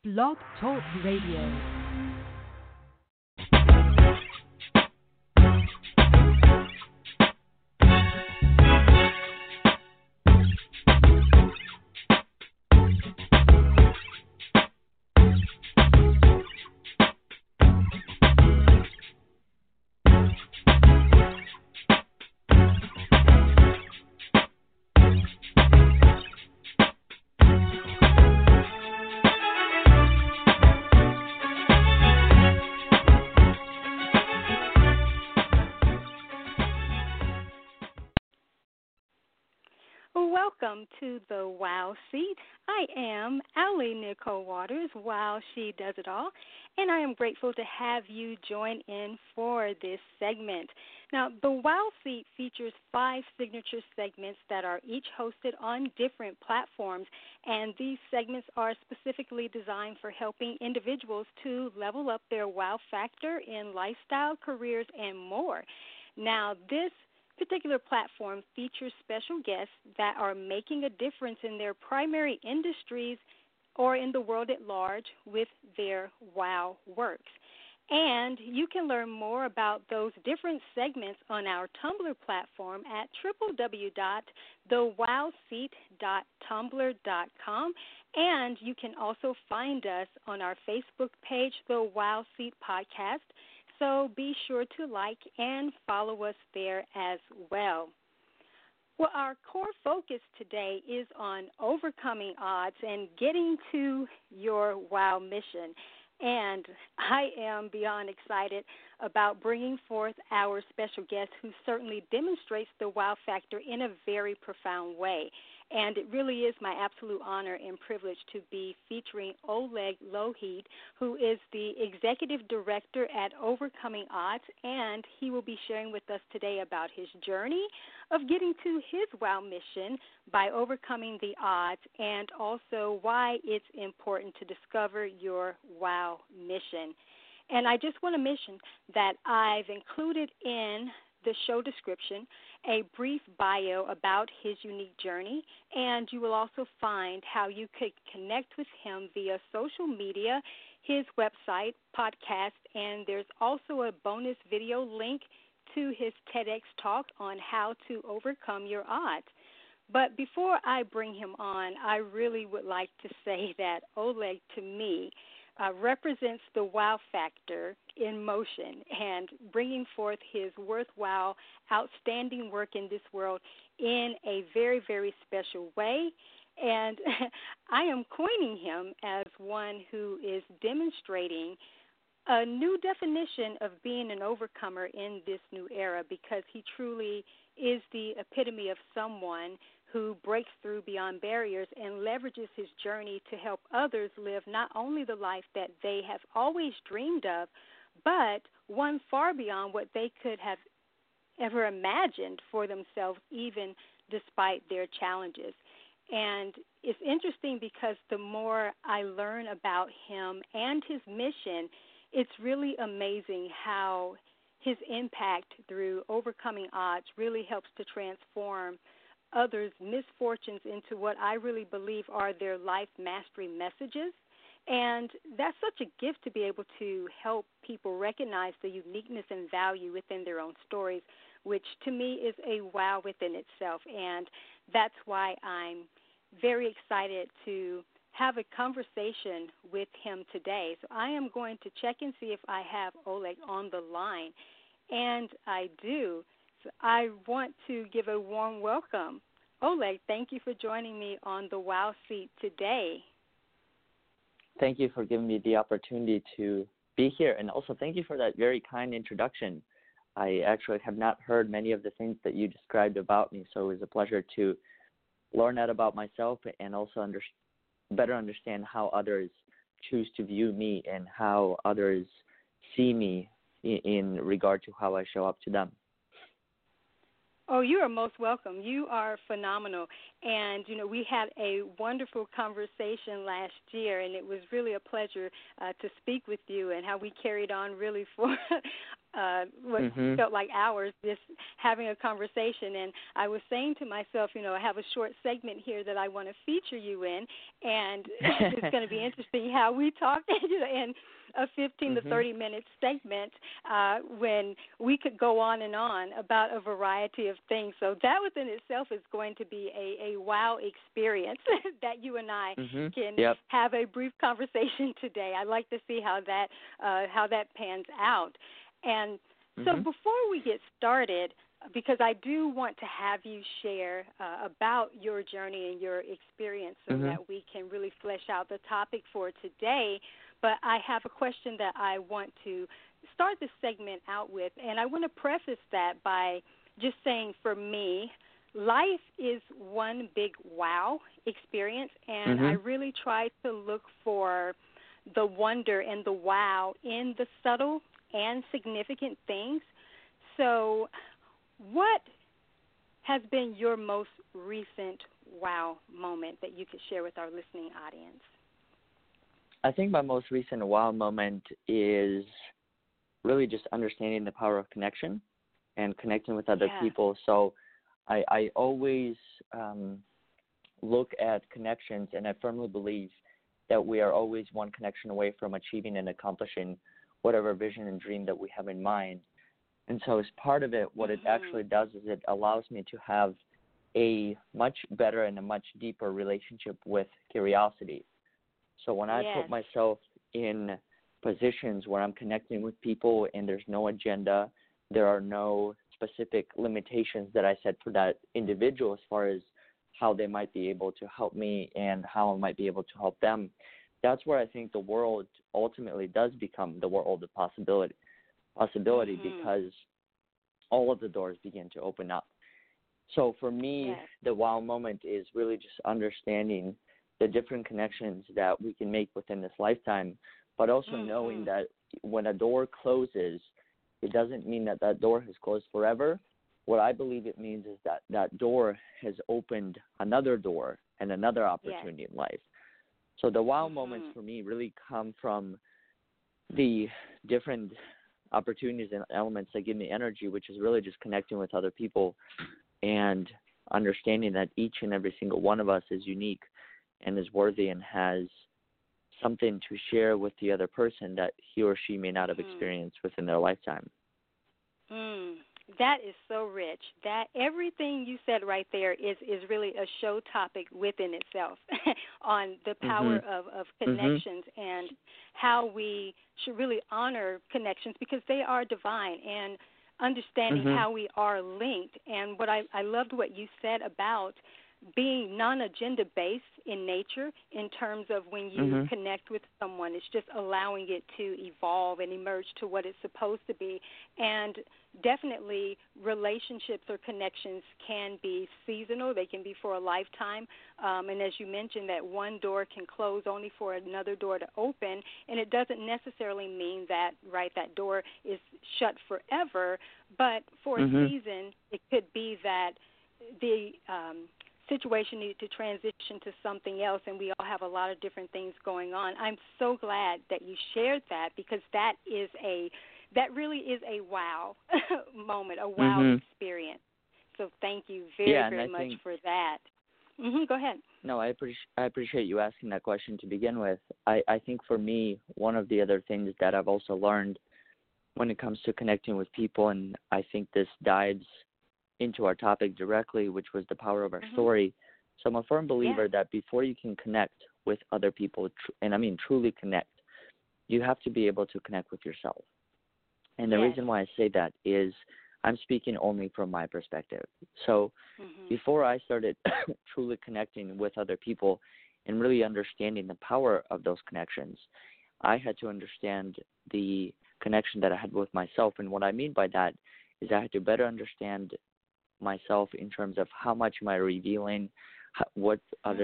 Blog Talk Radio. Welcome to the Wow Seat. I am Allie Nicole Waters, while she does it all, and I am grateful to have you join in for this segment. Now, the Wow Seat features 5 signature segments that are each hosted on different platforms, and these segments are specifically designed for helping individuals to level up their wow factor in lifestyle, careers, and more. Now, this particular platform features special guests that are making a difference in their primary industries or in the world at large with their wow works. And you can learn more about those different segments on our Tumblr platform at www.thewowseat.tumblr.com. And you can also find us on our Facebook page, The Wow Seat Podcast. So be sure to like and follow us there as well. Well, our core focus today is on overcoming odds and getting to your wow mission. And I am beyond excited about bringing forth our special guest, who certainly demonstrates the wow factor in a very profound way. And it really is my absolute honor and privilege to be featuring Oleg Lohid, who is the Executive Director at Overcoming Odds, and he will be sharing with us today about his journey of getting to his wow mission by overcoming the odds, and also why it's important to discover your wow mission. And I just want to mention that I've included in the show description a brief bio about his unique journey, and you will also find how you could connect with him via social media, his website, podcast, and there's also a bonus video link to his TEDx talk on how to overcome your odds. But before I bring him on, I really would like to say that Oleg, to me, represents the wow factor in motion and bringing forth his worthwhile, outstanding work in this world in a very, very special way. And I am coining him as one who is demonstrating a new definition of being an overcomer in this new era, because he truly is the epitome of someone who breaks through beyond barriers and leverages his journey to help others live not only the life that they have always dreamed of, but one far beyond what they could have ever imagined for themselves, even despite their challenges. And it's interesting because the more I learn about him and his mission, it's really amazing how his impact through overcoming odds really helps to transform others' misfortunes into what I really believe are their life mastery messages. And that's such a gift to be able to help people recognize the uniqueness and value within their own stories, which to me is a wow within itself. And that's why I'm very excited to have a conversation with him today. So I am going to check and see if I have Oleg on the line. And I do. So I want to give a warm welcome. Oleg, thank you for joining me on the Wow Seat today. Thank you for giving me the opportunity to be here, and also thank you for that very kind introduction. I actually have not heard many of the things that you described about me, so it was a pleasure to learn that about myself and also better understand how others choose to view me and how others see me in regard to how I show up to them. Oh, you are most welcome. You are phenomenal. And, we had a wonderful conversation last year, and it was really a pleasure to speak with you, and how we carried on really for what felt like hours, just having a conversation. And I was saying to myself, I have a short segment here that I want to feature you in, and it's going to be interesting how we talk in a 15 to 30-minute segment when we could go on and on about a variety of things. So that within itself is going to be a wow experience that you and I can have a brief conversation today. I'd like to see how that pans out. And so before we get started, because I do want to have you share about your journey and your experience so that we can really flesh out the topic for today. But I have a question that I want to start this segment out with, and I want to preface that by just saying, for me, life is one big wow experience, and I really try to look for the wonder and the wow in the subtle and significant things. So what has been your most recent wow moment that you could share with our listening audience? I think my most recent wow moment is really just understanding the power of connection and connecting with other people. So I always look at connections, and I firmly believe that we are always one connection away from achieving and accomplishing whatever vision and dream that we have in mind. And so as part of it, what it actually does is it allows me to have a much better and a much deeper relationship with curiosity. So when I put myself in positions where I'm connecting with people and there's no agenda, there are no specific limitations that I set for that individual as far as how they might be able to help me and how I might be able to help them, that's where I think the world ultimately does become the world of possibility because all of the doors begin to open up. So for me, the wow moment is really just understanding the different connections that we can make within this lifetime, but also knowing that when a door closes, it doesn't mean that that door has closed forever. What I believe it means is that that door has opened another door and another opportunity in life. So the wow moments for me really come from the different opportunities and elements that give me energy, which is really just connecting with other people and understanding that each and every single one of us is unique and is worthy and has something to share with the other person that he or she may not have experienced within their lifetime. That is so rich. That everything you said right there is really a show topic within itself on the power of connections and how we should really honor connections because they are divine, and understanding how we are linked. And what I loved what you said about being non-agenda based in nature in terms of when you connect with someone. It's just allowing it to evolve and emerge to what it's supposed to be. And definitely relationships or connections can be seasonal. They can be for a lifetime. And as you mentioned, that one door can close only for another door to open. And it doesn't necessarily mean that, that door is shut forever. But for a season, it could be that the situation needed to transition to something else, and we all have a lot of different things going on. I'm so glad that you shared that because that really is a wow moment, a wow experience. So thank you very much for that. Go ahead. No, I appreciate you asking that question to begin with. I think for me, one of the other things that I've also learned when it comes to connecting with people, and I think this dives into our topic directly, which was the power of our story. So I'm a firm believer that before you can connect with other people, and I mean truly connect, you have to be able to connect with yourself. And the reason why I say that is I'm speaking only from my perspective. So before I started truly connecting with other people and really understanding the power of those connections, I had to understand the connection that I had with myself. And what I mean by that is I had to better understand myself in terms of how much am I revealing, what are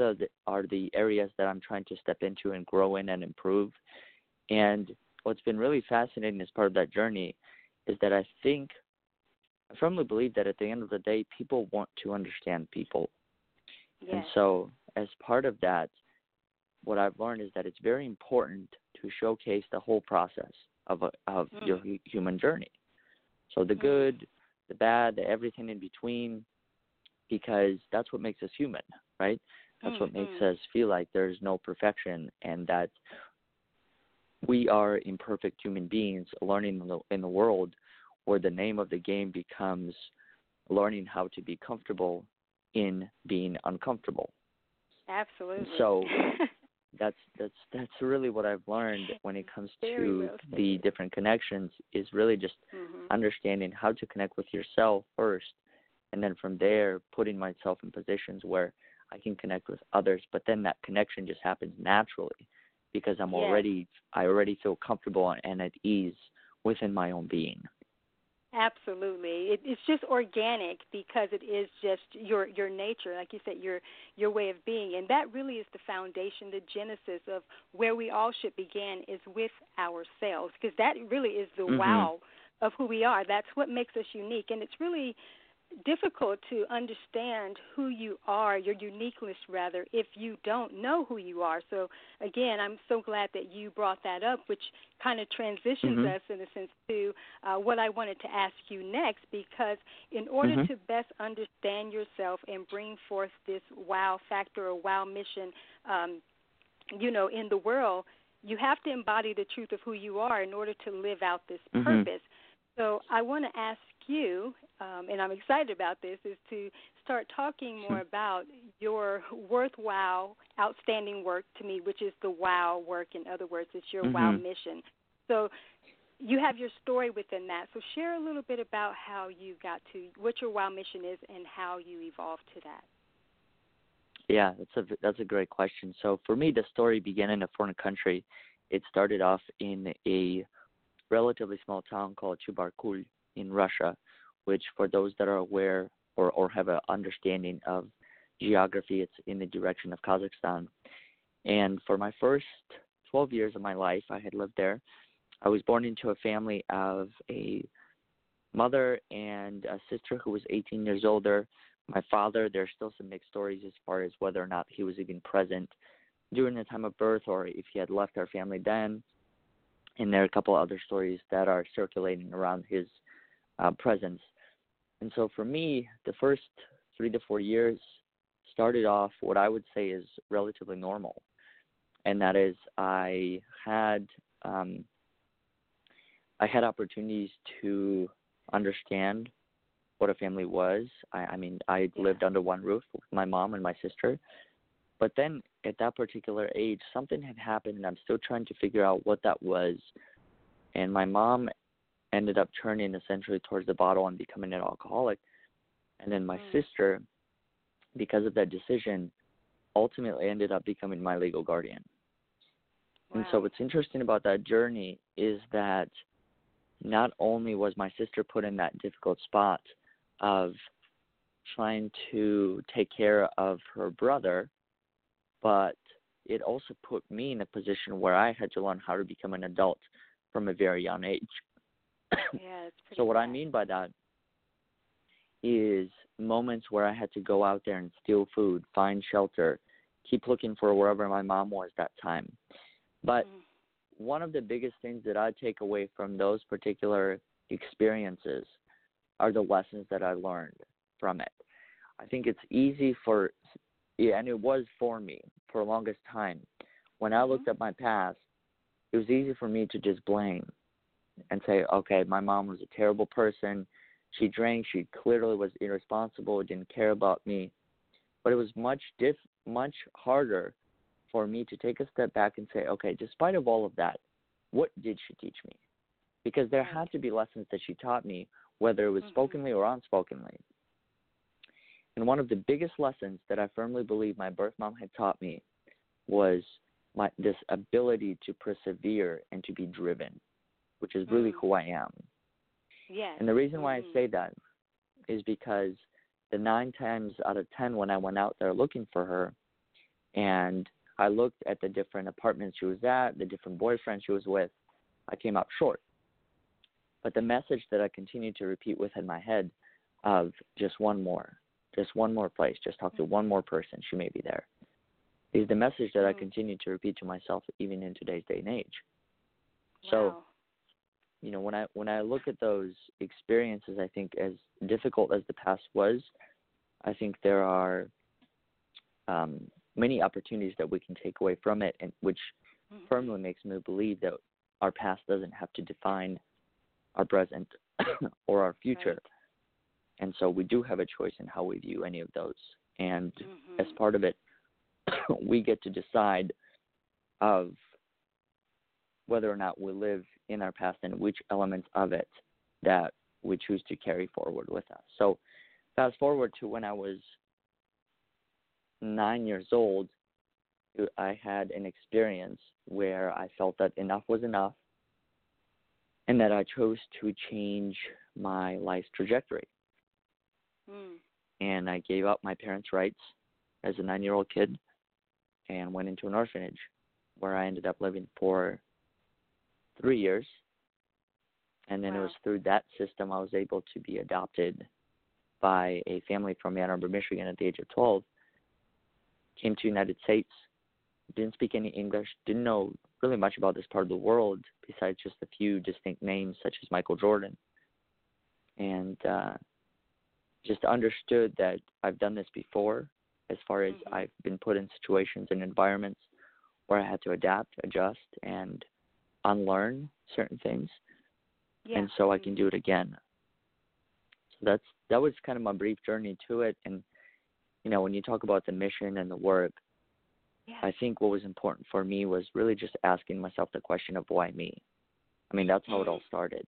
the areas that I'm trying to step into and grow in and improve. And what's been really fascinating as part of that journey is that I think I firmly believe that at the end of the day, people want to understand people. Yes. And so as part of that, what I've learned is that it's very important to showcase the whole process of your human journey. So the good, the bad, the everything in between, because that's what makes us human, right? That's what makes us feel like there's no perfection and that we are imperfect human beings learning in the world where the name of the game becomes learning how to be comfortable in being uncomfortable. Absolutely. So that's really what I've learned when it comes to the different connections is really just understanding how to connect with yourself first, and then from there putting myself in positions where I can connect with others, but then that connection just happens naturally because I already feel comfortable and at ease within my own being. Absolutely. It's just organic because it is just your nature, like you said, your way of being. And that really is the foundation, the genesis of where we all should begin is with ourselves, because that really is the wow of who we are. That's what makes us unique. And it's really difficult to understand who you are, your uniqueness rather, if you don't know who you are. So again, I'm so glad that you brought that up, which kind of transitions us in a sense to what I wanted to ask you next, because in order to best understand yourself and bring forth this wow factor or wow mission, in the world, you have to embody the truth of who you are in order to live out this purpose. So I want to ask you, and I'm excited about this, is to start talking more about your worthwhile, outstanding work to me, which is the wow work. In other words, it's your wow mission. So you have your story within that. So share a little bit about how you got to, what your wow mission is and how you evolved to that. Yeah, that's a great question. So for me, the story began in a foreign country. It started off in a relatively small town called Chubarkul in Russia, which for those that are aware or have an understanding of geography, it's in the direction of Kazakhstan. And for my first 12 years of my life, I had lived there. I was born into a family of a mother and a sister who was 18 years older. My father, there's still some mixed stories as far as whether or not he was even present during the time of birth or if he had left our family then. And there are a couple other stories that are circulating around his presence. And so for me, the first 3 to 4 years started off what I would say is relatively normal. And that is I had opportunities to understand what a family was. I lived under one roof with my mom and my sister. But then at that particular age, something had happened, and I'm still trying to figure out what that was. And my mom ended up turning essentially towards the bottle and becoming an alcoholic. And then my sister, because of that decision, ultimately ended up becoming my legal guardian. Wow. And so what's interesting about that journey is that not only was my sister put in that difficult spot of trying to take care of her brother, but it also put me in a position where I had to learn how to become an adult from a very young age. Yeah, so what I mean by that is moments where I had to go out there and steal food, find shelter, keep looking for wherever my mom was that time. But one of the biggest things that I take away from those particular experiences are the lessons that I learned from it. I think it's easy and it was for me for the longest time. When I looked at my past, it was easy for me to just blame and say, okay, my mom was a terrible person. She drank. She clearly was irresponsible, didn't care about me. But it was much harder for me to take a step back and say, okay, despite of all of that, what did she teach me? Because there had to be lessons that she taught me, whether it was spokenly or unspokenly. And one of the biggest lessons that I firmly believe my birth mom had taught me was this ability to persevere and to be driven, which is really who I am. Yes. And the reason why I say that is because the 9 times out of 10 when I went out there looking for her and I looked at the different apartments she was at, the different boyfriends she was with, I came out short. But the message that I continue to repeat within my head of just one more place, just talk to one more person, she may be there, is the message that I continue to repeat to myself even in today's day and age. Wow. So, you know, when I look at those experiences, I think as difficult as the past was, I think there are many opportunities that we can take away from it, and which firmly makes me believe that our past doesn't have to define our present or our future. Right. And so we do have a choice in how we view any of those. And as part of it, we get to decide of whether or not we live in our past and which elements of it that we choose to carry forward with us. So fast forward to when I was 9 years old, I had an experience where I felt that enough was enough and that I chose to change my life's trajectory. And I gave up my parents' rights as a 9-year-old kid and went into an orphanage where I ended up living for 3 years. And then it was through that system I was able to be adopted by a family from Ann Arbor, Michigan at the age of 12. Came to the United States, didn't speak any English, didn't know really much about this part of the world besides just a few distinct names such as Michael Jordan. And just understood that I've done this before as far as I've been put in situations and environments where I had to adapt, adjust, and unlearn certain things. Yeah. And so I can do it again. So that was kind of my brief journey to it. And, you know, when you talk about the mission and the work, I think what was important for me was really just asking myself the question of why me? I mean, that's how it all started.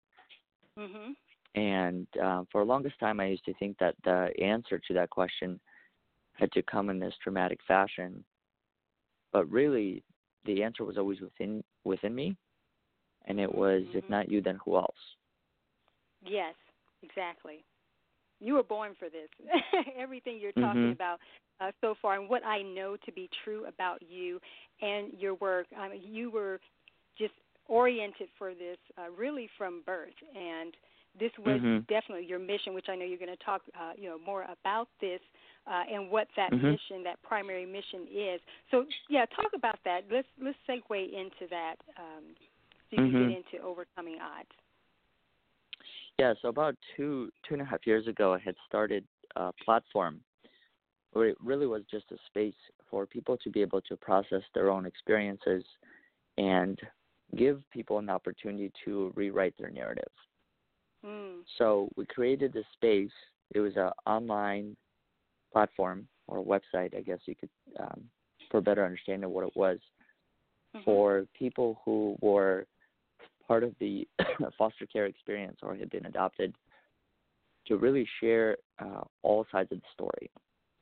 And for the longest time, I used to think that the answer to that question had to come in this dramatic fashion. But really, the answer was always within me. And it was, if not you, then who else? Yes, exactly. You were born for this. Everything you're talking about so far, and what I know to be true about you and your work, you were just oriented for this really from birth, and this was definitely your mission, which I know you're going to talk more about this and what that mission, that primary mission is. So, yeah, talk about that. Let's segue into that so you can get into overcoming odds. Yeah, so about two and a half years ago, I had started a platform where it really was just a space for people to be able to process their own experiences and give people an opportunity to rewrite their narrative. So we created this space. It was an online platform or a website, I guess you could, for a better understanding of what it was, for people who were part of the foster care experience or had been adopted, to really share all sides of the story.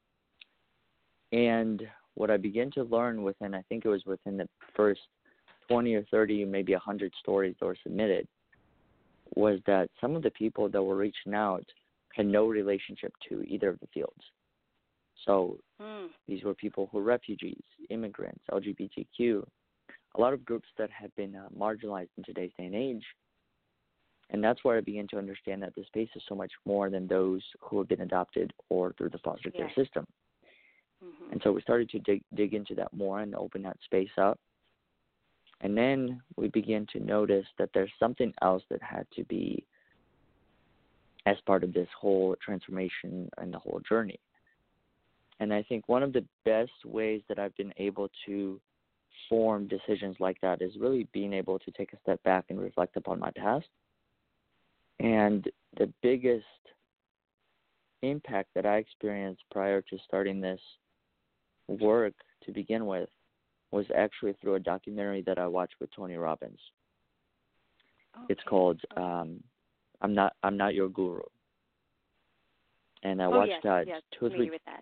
And what I began to learn within, I think it was within the first 20 or 30, maybe 100 stories that were submitted, was that some of the people that were reaching out had no relationship to either of the fields. So these were people who were refugees, immigrants, LGBTQ, a lot of groups that have been marginalized in today's day and age. And that's where I began to understand that the space is so much more than those who have been adopted or through the foster care system. And so we started to dig into that more and open that space up. And then we began to notice that there's something else that had to be as part of this whole transformation and the whole journey. And I think one of the best ways that I've been able to form decisions like that is really being able to take a step back and reflect upon my past. And the biggest impact that I experienced prior to starting this work to begin with was actually through a documentary that I watched with Tony Robbins. It's called I'm Not Your Guru. And I watched that 2 or 3 with that.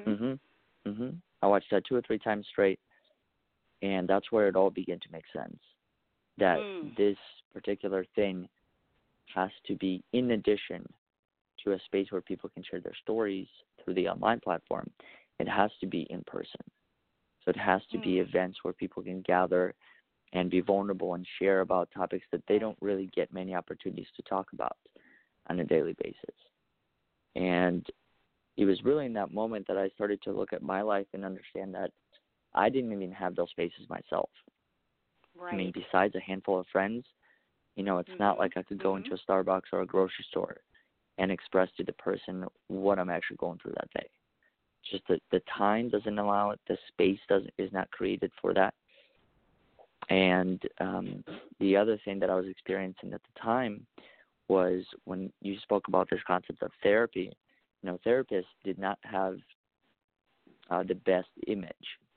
I watched that 2 or 3 times straight, and that's where it all began to make sense. That this particular thing has to be in addition to a space where people can share their stories through the online platform. It has to be in person. So it has to be events where people can gather and be vulnerable and share about topics that they don't really get many opportunities to talk about on a daily basis. And it was really in that moment that I started to look at my life and understand that I didn't even have those spaces myself. Right. I mean, besides a handful of friends, it's not like I could go into a Starbucks or a grocery store and express to the person what I'm actually going through that day. Just the time doesn't allow it. The space is not created for that. And the other thing that I was experiencing at the time was when you spoke about this concept of therapy, therapists did not have the best image.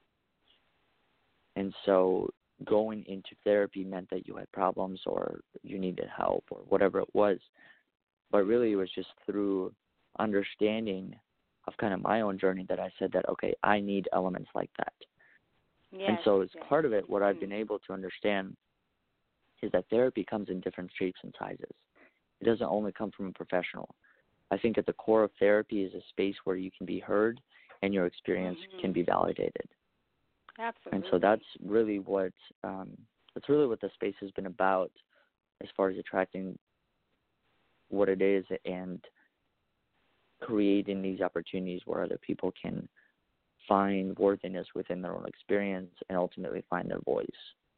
And so going into therapy meant that you had problems or you needed help or whatever it was. But really it was just through understanding of kind of my own journey that I said that, okay, I need elements like that. Yes, and so as part of it, what I've been able to understand is that therapy comes in different shapes and sizes. It doesn't only come from a professional. I think at the core of therapy is a space where you can be heard and your experience can be validated. Absolutely. And so that's really what the space has been about, as far as attracting what it is and creating these opportunities where other people can find worthiness within their own experience and ultimately find their voice.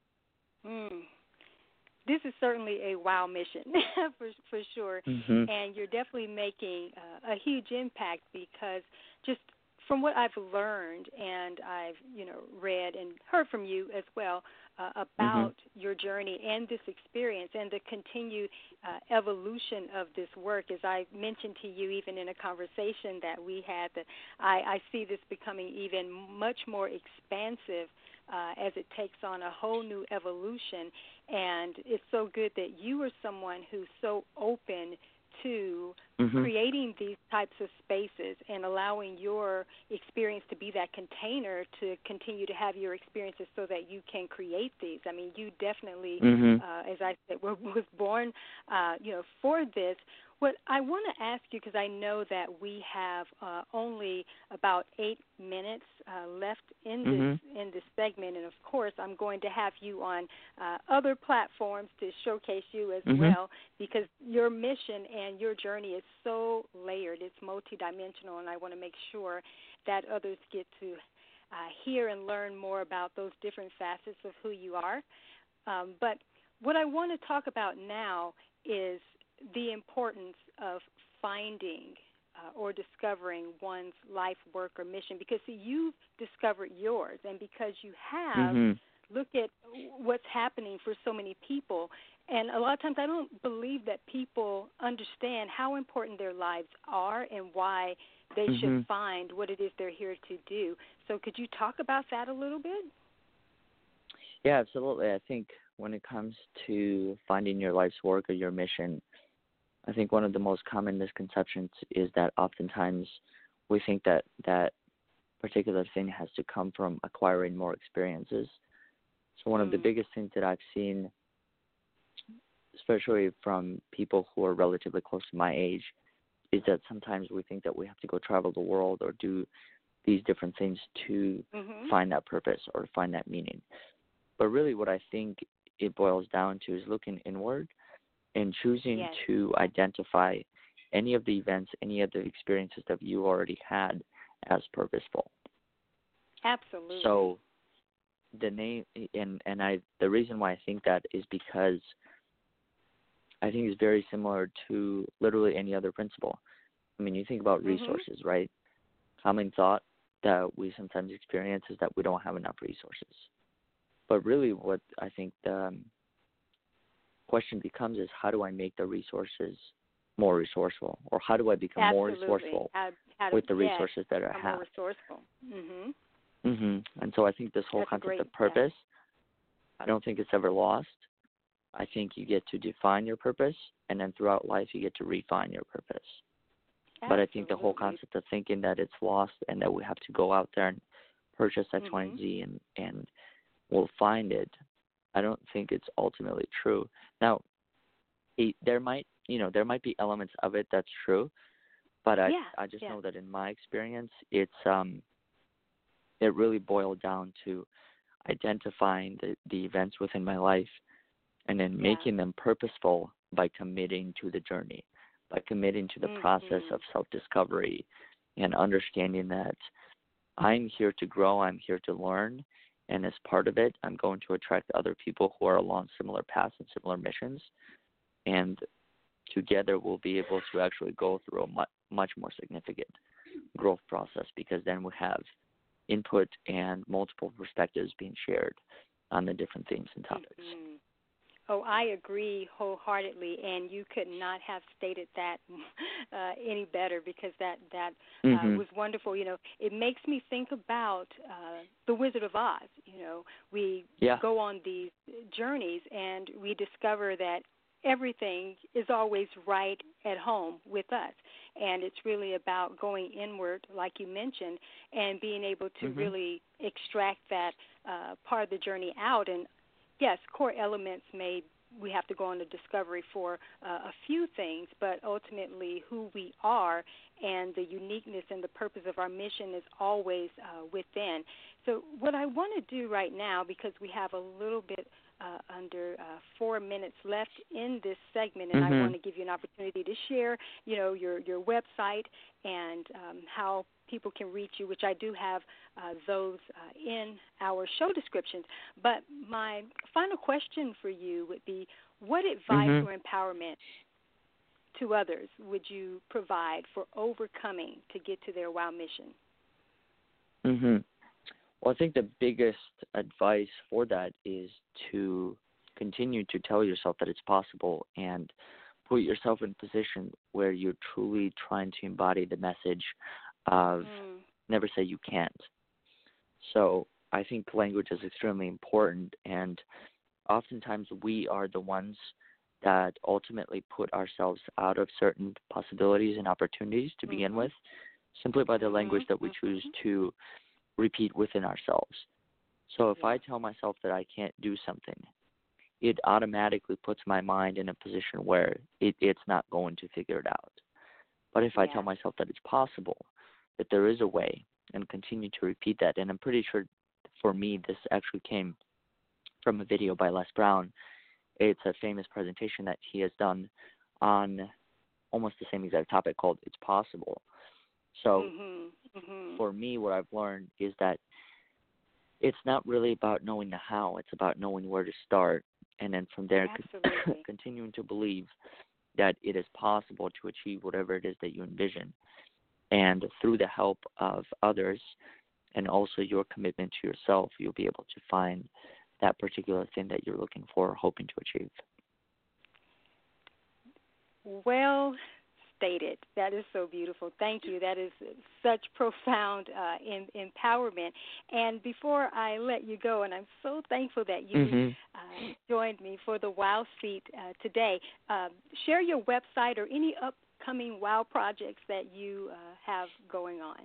This is certainly a wow mission for sure. And you're definitely making a huge impact, because just from what I've learned and I've read and heard from you as well about your journey and this experience and the continued evolution of this work, as I mentioned to you even in a conversation that we had, that I see this becoming even much more expansive as it takes on a whole new evolution. And it's so good that you are someone who's so open to creating these types of spaces and allowing your experience to be that container to continue to have your experiences so that you can create these. I mean, you definitely, as I said, was born, for this. What I want to ask you, because I know that we have only about 8 minutes left in this segment, and of course I'm going to have you on other platforms to showcase you as well, because your mission and your journey is so layered, it's multidimensional, and I want to make sure that others get to hear and learn more about those different facets of who you are. But what I want to talk about now is the importance of finding or discovering one's life work or mission, because you've discovered yours, and because you have looked at what's happening for so many people. And a lot of times I don't believe that people understand how important their lives are and why they should find what it is they're here to do. So could you talk about that a little bit? Yeah, absolutely. I think when it comes to finding your life's work or your mission, I think one of the most common misconceptions is that oftentimes we think that that particular thing has to come from acquiring more experiences. So one of the biggest things that I've seen, especially from people who are relatively close to my age, is that sometimes we think that we have to go travel the world or do these different things to find that purpose or find that meaning. But really what I think it boils down to is looking inward and choosing to identify any of the events, any of the experiences that you already had as purposeful. Absolutely. So the name the reason why I think that is because I think it's very similar to literally any other principle. I mean, you think about resources, right? Common thought that we sometimes experience is that we don't have enough resources. But really what I think the question becomes is, how do I make the resources more resourceful, or how do I become more resourceful with the resources that I have? More resourceful. And so I think this whole concept of purpose, I don't think it's ever lost. I think you get to define your purpose, and then throughout life you get to refine your purpose. But I think the whole concept of thinking that it's lost and that we have to go out there and purchase X, Y, and Z and we'll find it, I don't think it's ultimately true. Now, there might be elements of it that's true, but I just know that in my experience, it really boiled down to identifying the events within my life, and then making them purposeful by committing to the journey, by committing to the process of self-discovery, and understanding that I'm here to grow, I'm here to learn, and as part of it, I'm going to attract other people who are along similar paths and similar missions, and together we'll be able to actually go through a much more significant growth process, because then we have input and multiple perspectives being shared on the different themes and topics. Oh, I agree wholeheartedly, and you could not have stated that any better, because that was wonderful. You know, it makes me think about The Wizard of Oz. You know, we go on these journeys and we discover that everything is always right at home with us, and it's really about going inward, like you mentioned, and being able to really extract that part of the journey out. And yes, core elements we have to go on a discovery for a few things, but ultimately who we are and the uniqueness and the purpose of our mission is always within. So what I want to do right now, because we have a little bit under 4 minutes left in this segment, and I want to give you an opportunity to share, you know, your website and how people can reach you, which I do have those in our show descriptions. But my final question for you would be, what advice or empowerment to others would you provide for overcoming to get to their WOW mission? Well, I think the biggest advice for that is to continue to tell yourself that it's possible and put yourself in a position where you're truly trying to embody the message of never say you can't. So I think language is extremely important, and oftentimes we are the ones that ultimately put ourselves out of certain possibilities and opportunities to begin with, simply by the language that we choose to repeat within ourselves. So if I tell myself that I can't do something, it automatically puts my mind in a position where it's not going to figure it out. But if I tell myself that it's possible, that there is a way, and continue to repeat that, and I'm pretty sure for me this actually came from a video by Les Brown. It's a famous presentation that he has done on almost the same exact topic called It's Possible. So for me, what I've learned is that it's not really about knowing the how, it's about knowing where to start, and then from there continuing to believe that it is possible to achieve whatever it is that you envision. And through the help of others and also your commitment to yourself, you'll be able to find that particular thing that you're looking for or hoping to achieve. Well stated. That is so beautiful. Thank you. That is such profound empowerment. And before I let you go, and I'm so thankful that you joined me for the WOW Seat today, share your website or any upcoming WOW projects that you have going on.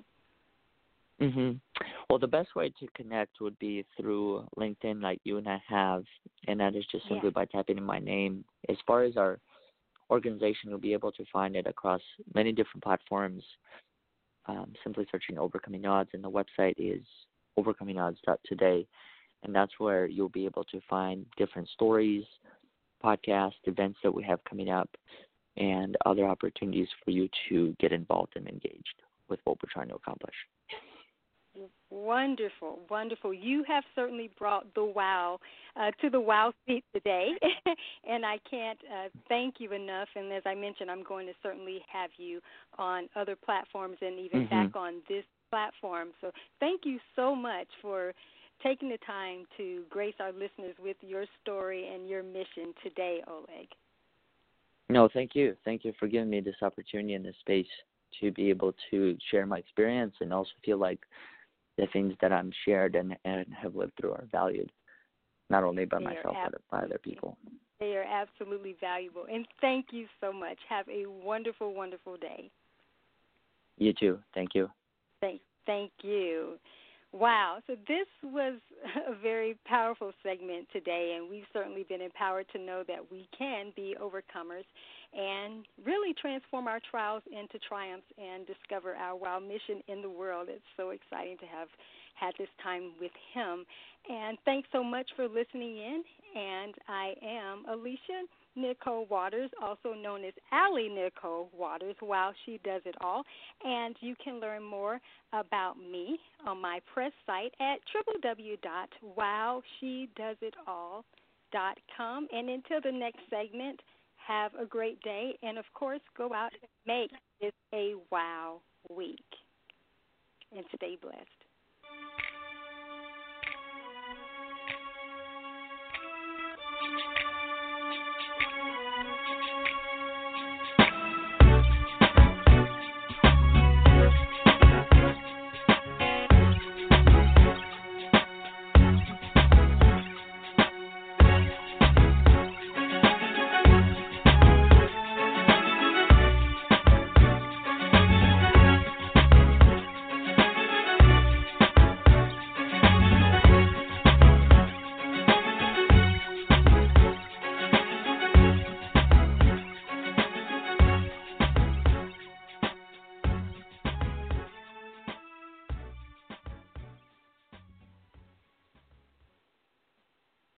Well, the best way to connect would be through LinkedIn, like you and I have, and that is just simply by typing in my name. As far as our organization, you'll be able to find it across many different platforms, simply searching Overcoming Odds, and the website is overcomingodds.today, and that's where you'll be able to find different stories, podcasts, events that we have coming up, and other opportunities for you to get involved and engaged with what we're trying to accomplish. Wonderful, wonderful. You have certainly brought the WOW to the WOW Seat today, and I can't thank you enough. And as I mentioned, I'm going to certainly have you on other platforms and even back on this platform. So thank you so much for taking the time to grace our listeners with your story and your mission today, Oleg. No, thank you. Thank you for giving me this opportunity and this space to be able to share my experience and also feel like the things that I'm shared and have lived through are valued, not only by myself, but by other people. They are absolutely valuable. And thank you so much. Have a wonderful, wonderful day. You too. Thank you. Thank you. Wow. So this was a very powerful segment today, and we've certainly been empowered to know that we can be overcomers and really transform our trials into triumphs and discover our WOW mission in the world. It's so exciting to have had this time with him. And thanks so much for listening in. And I am Alicia Nicole Waters, also known as Allie Nicole Waters, While She Does It All. And you can learn more about me on my press site at www.whileshedoesitall.com. And until the next segment, have a great day. And, of course, go out and make this a wow week. And stay blessed.